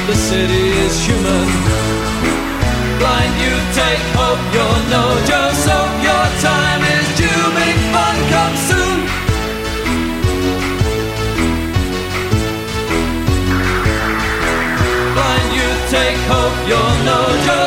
the city is human. Blind, you take hope, you're no Joseph. Your time is due, big fun comes soon. Blind, you take hope, you're no Joseph.